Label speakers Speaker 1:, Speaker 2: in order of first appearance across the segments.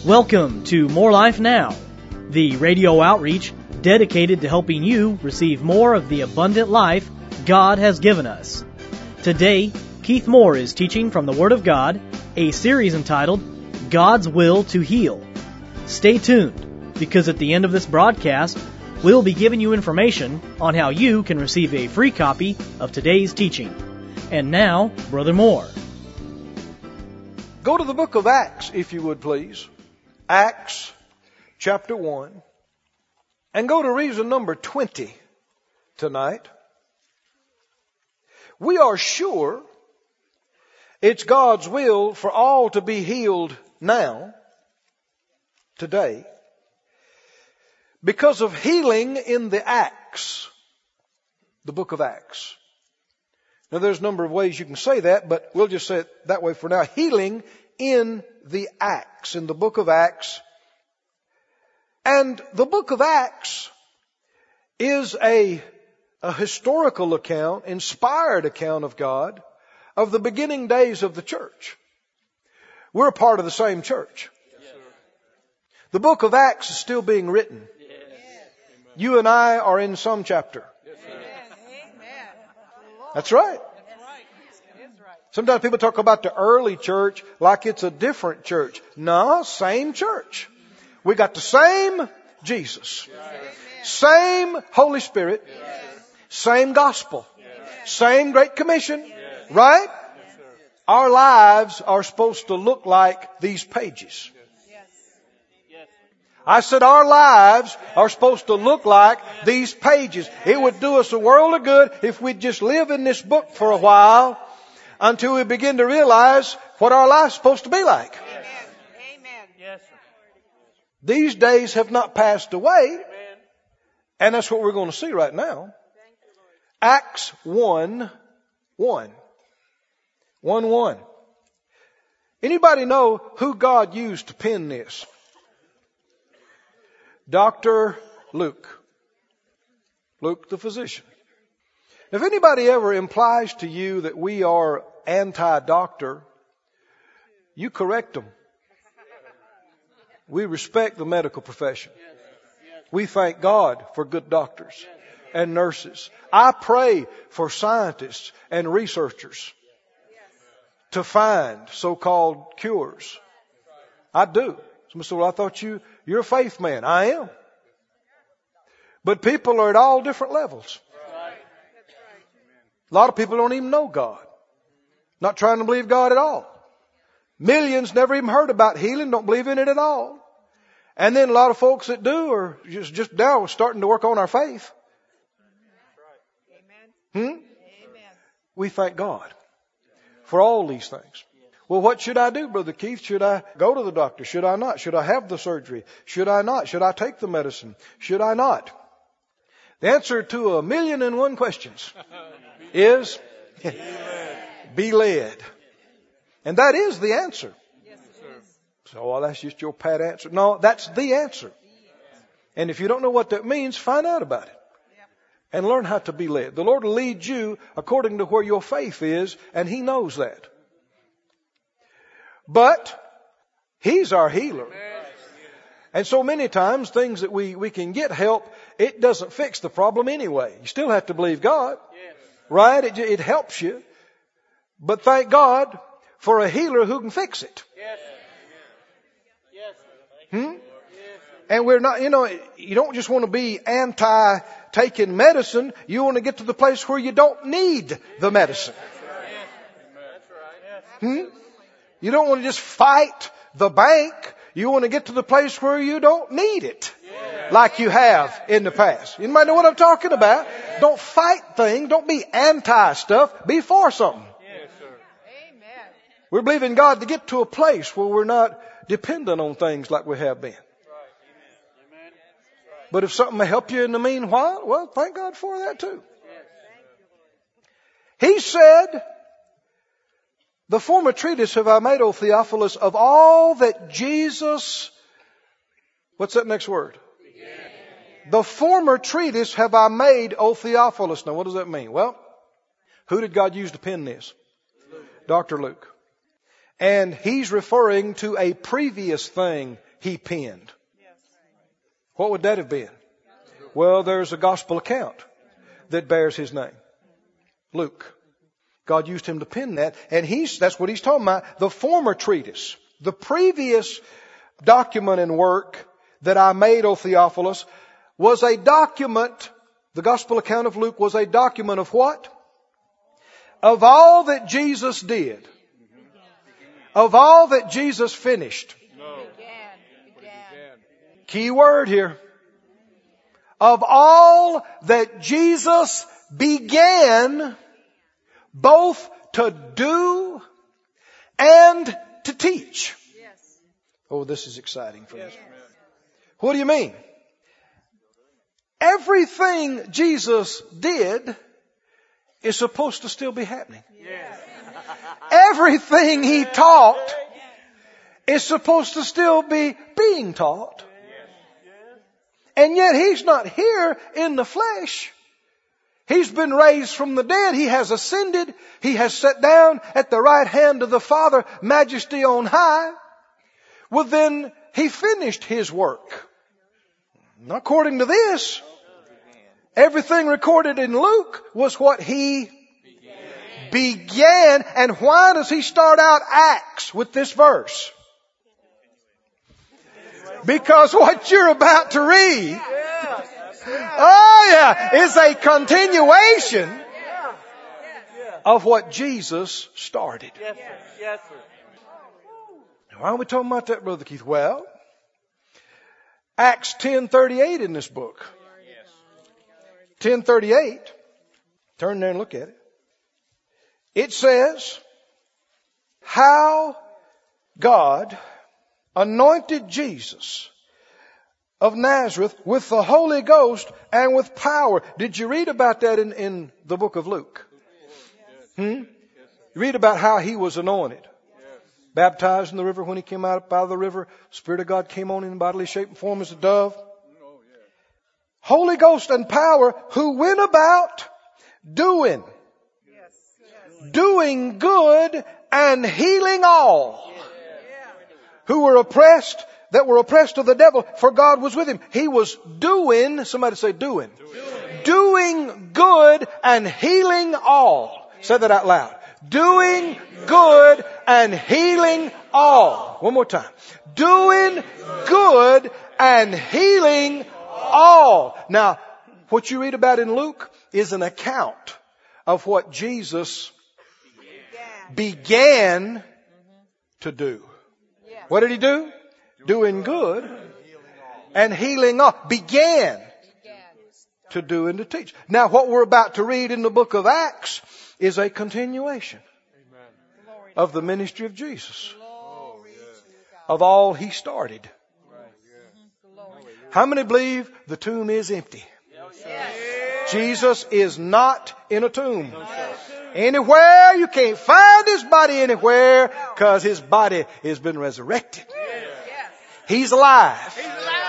Speaker 1: Welcome to More Life Now, the radio outreach dedicated to helping you receive more of the abundant life God has given us. Today, Keith Moore is teaching from the Word of God, a series entitled God's Will to Heal. Stay tuned, because at the end of this broadcast, we'll be giving you information on how you can receive a free copy of today's teaching. And now, Brother Moore.
Speaker 2: Go to the book of Acts, if you would please. Acts chapter 1. And go to reason number 20 tonight. We are sure it's God's will for all to be healed now, today, because of healing in the Acts, the book of Acts. Now there's a number of ways you can say that, but we'll just say it that way for now. Healing in the Acts, in the book of Acts. And the book of Acts is a historical account, inspired account of God, of the beginning days of the church. We're a part of the same church. Yes, the book of Acts is still being written. Yes. You and I are in some chapter. Yes, that's right. Sometimes people talk about the early church like it's a different church. No, same church. We got the same Jesus, same Holy Spirit, same gospel, same Great Commission, right? Our lives are supposed to look like these pages. I said our lives are supposed to look like these pages. It would do us a world of good if we'd just live in this book for a while until we begin to realize what our life's supposed to be like.
Speaker 3: Amen. Yes, sir.
Speaker 2: These days have not passed away, and that's what we're going to see right now. Acts 1:1. 1:1. Anybody know who God used to pen this? Dr. Luke. Luke the physician. If anybody ever implies to you that we are anti-doctor, you correct them. We respect the medical profession. We thank God for good doctors and nurses. I pray for scientists and researchers to find so-called cures. I do. Somebody said, well, I thought you're a faith man. I am. But people are at all different levels. A lot of people don't even know God. Not trying to believe God at all. Millions never even heard about healing, don't believe in it at all. And then a lot of folks that do are just now starting to work on our faith.
Speaker 3: Amen.
Speaker 2: We thank God for all these things. Well, what should I do, Brother Keith? Should I go to the doctor? Should I not? Should I have the surgery? Should I not? Should I take the medicine? Should I not? The answer to 1,000,001 questions is be led. And that is the answer. So, well, that's just your pat answer. No, that's the answer. And if you don't know what that means, find out about it. And learn how to be led. The Lord will lead you according to where your faith is, and He knows that. But He's our healer. And so many times things that we can get help, it doesn't fix the problem anyway. You still have to believe God. Right? It helps you. But thank God for a healer who can fix it. And we're not, you don't just want to be anti-taking medicine. You want to get to the place where you don't need the medicine. You don't want to just fight the bank. You want to get to the place where you don't need it. Like you have in the past. You might know what I'm talking about. Don't fight things. Don't be anti-stuff. Be for something. We're believing God to get to a place where we're not dependent on things like we have been. But if something may help you in the meanwhile, well, thank God for that too. He said, the former treatise have I made, O Theophilus, of all that Jesus... What's that next word? The former treatise have I made, O Theophilus. Now, what does that mean? Well, who did God use to pen this? Dr. Luke. And he's referring to a previous thing he penned. What would that have been? Well, there's a gospel account that bears his name. Luke. God used him to pen that, and that's what he's talking about. The former treatise, the previous document and work that I made, O Theophilus, was a document, the gospel account of Luke was a document of what? Of all that Jesus did. Of all that Jesus finished. Key word here. Of all that Jesus began both to do and to teach. Oh, this is exciting for us. What do you mean? Everything Jesus did is supposed to still be happening. Everything he taught is supposed to still be being taught. And yet he's not here in the flesh. He's been raised from the dead. He has ascended. He has sat down at the right hand of the Father, majesty on high. Well, then he finished his work. According to this, everything recorded in Luke was what he began. And why does he start out Acts with this verse? Because what you're about to read, is a continuation of what Jesus started. Why are we talking about that, Brother Keith? Well, Acts 10:38 in this book. 10:38. Turn there and look at it. It says, how God anointed Jesus of Nazareth with the Holy Ghost and with power. Did you read about that in the book of Luke? You read about how he was anointed. Baptized in the river. When he came out of the river, the Spirit of God came on him in bodily shape and form as a dove. Holy Ghost and power, who went about doing good and healing all who were oppressed, that were oppressed of the devil, for God was with him. He was doing, somebody say doing. Doing good and healing all. Say that out loud. Doing good and healing all. One more time. Doing good and healing all. Now, what you read about in Luke is an account of what Jesus began to do. What did he do? Doing good and healing all. Began to do and to teach. Now, what we're about to read in the book of Acts is a continuation of the ministry of Jesus, of all he started. How many believe the tomb is empty? Jesus is not in a tomb. Anywhere, you can't find his body anywhere because his body has been resurrected. He's alive.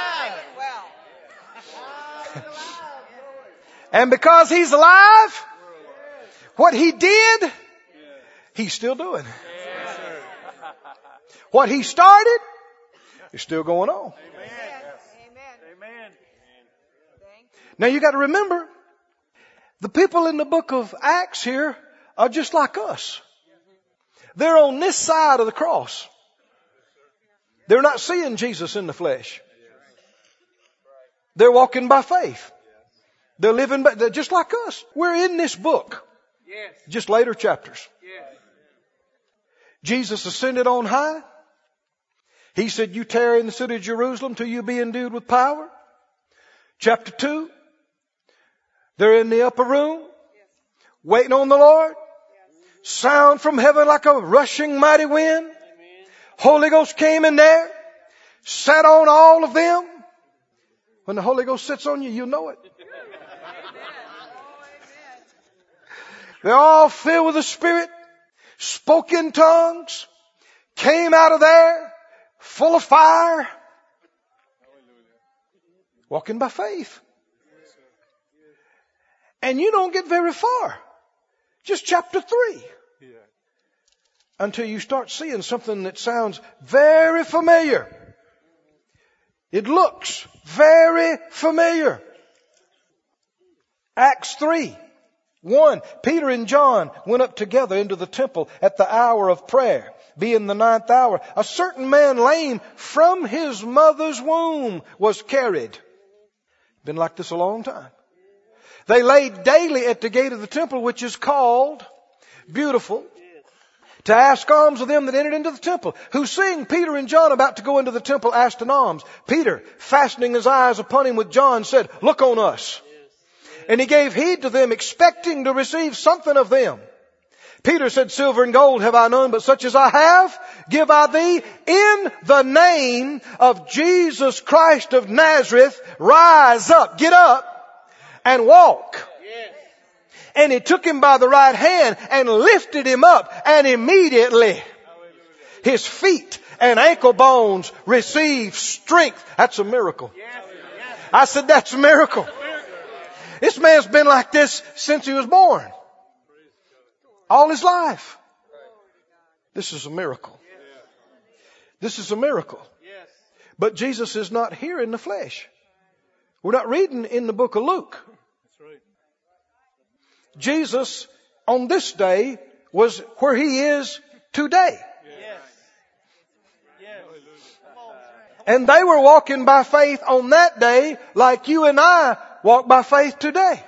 Speaker 2: And because he's alive, what he did, he's still doing. What he started is still going on. Now you got to remember, the people in the book of Acts here are just like us. They're on this side of the cross. They're not seeing Jesus in the flesh. They're walking by faith. They're living by, they're just like us. We're in this book. Just later chapters. Jesus ascended on high. He said, you tarry in the city of Jerusalem till you be endued with power. Chapter 2. They're in the upper room, waiting on the Lord. Sound from heaven like a rushing mighty wind. Holy Ghost came in there, sat on all of them. When the Holy Ghost sits on you, you know it. They're all filled with the Spirit, spoke in tongues, came out of there, full of fire, walking by faith. And you don't get very far. Just chapter 3. Until you start seeing something that sounds very familiar. It looks very familiar. Acts 3:1. Peter and John went up together into the temple at the hour of prayer, being the 9th hour. A certain man lame from his mother's womb was carried. Been like this a long time. They laid daily at the gate of the temple, which is called Beautiful, to ask alms of them that entered into the temple, who seeing Peter and John about to go into the temple asked an alms. Peter, fastening his eyes upon him with John, said, "Look on us." And he gave heed to them, expecting to receive something of them. Peter said, "Silver and gold have I none, but such as I have, give I thee. In the name of Jesus Christ of Nazareth, rise up," get up, "and walk." And he took him by the right hand and lifted him up, and immediately his feet and ankle bones received strength. That's a miracle. I said, that's a miracle. This man's been like this since he was born. All his life. This is a miracle. This is a miracle. But Jesus is not here in the flesh. We're not reading in the book of Luke. Jesus on this day was where he is today. And they were walking by faith on that day like you and I walk by faith today.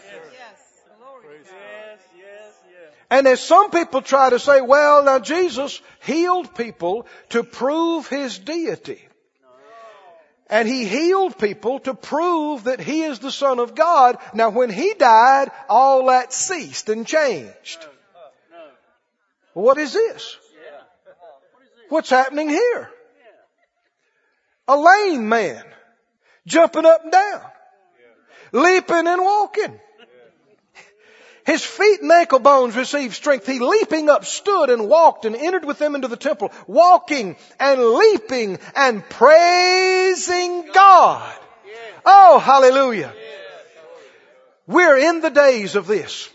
Speaker 2: And as some people try to say, well, now Jesus healed people to prove his deity. And he healed people to prove that he is the Son of God. Now when he died, all that ceased and changed. What is this? What's happening here? A lame man jumping up and down, leaping and walking. His feet and ankle bones received strength. He leaping up stood and walked and entered with them into the temple, walking and leaping and praising God. Oh, hallelujah. We're in the days of this.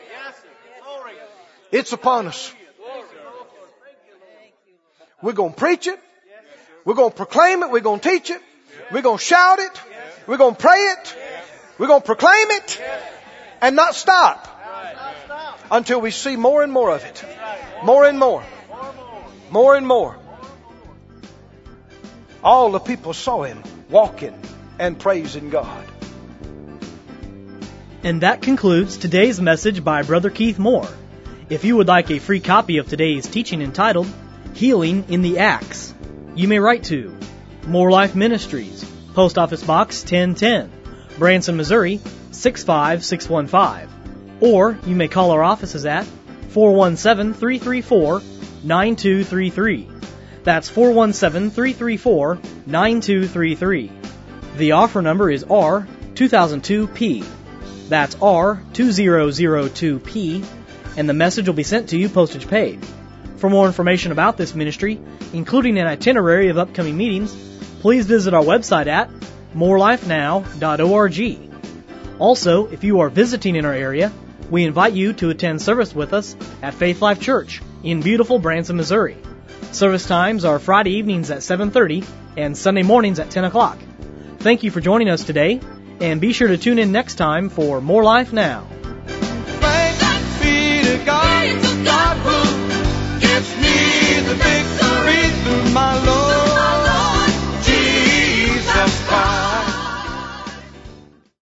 Speaker 2: It's upon us. We're going to preach it. We're going to proclaim it. We're going to teach it. We're going to shout it. We're going to pray it. We're going to proclaim it and not stop until we see more and more of it. More and more. More and more. All the people saw him walking and praising God.
Speaker 1: And that concludes today's message by Brother Keith Moore. If you would like a free copy of today's teaching entitled Healing in the Acts, you may write to More Life Ministries, Post Office Box 1010, Branson, Missouri 65615. Or you may call our offices at 417-334-9233. That's 417-334-9233. The offer number is R2002P. That's R2002P, and the message will be sent to you postage paid. For more information about this ministry, including an itinerary of upcoming meetings, please visit our website at morelifenow.org. Also, if you are visiting in our area, we invite you to attend service with us at Faith Life Church in beautiful Branson, Missouri. Service times are Friday evenings at 7:30 and Sunday mornings at 10 o'clock. Thank you for joining us today, and be sure to tune in next time for More Life Now.
Speaker 4: Thanks be to God.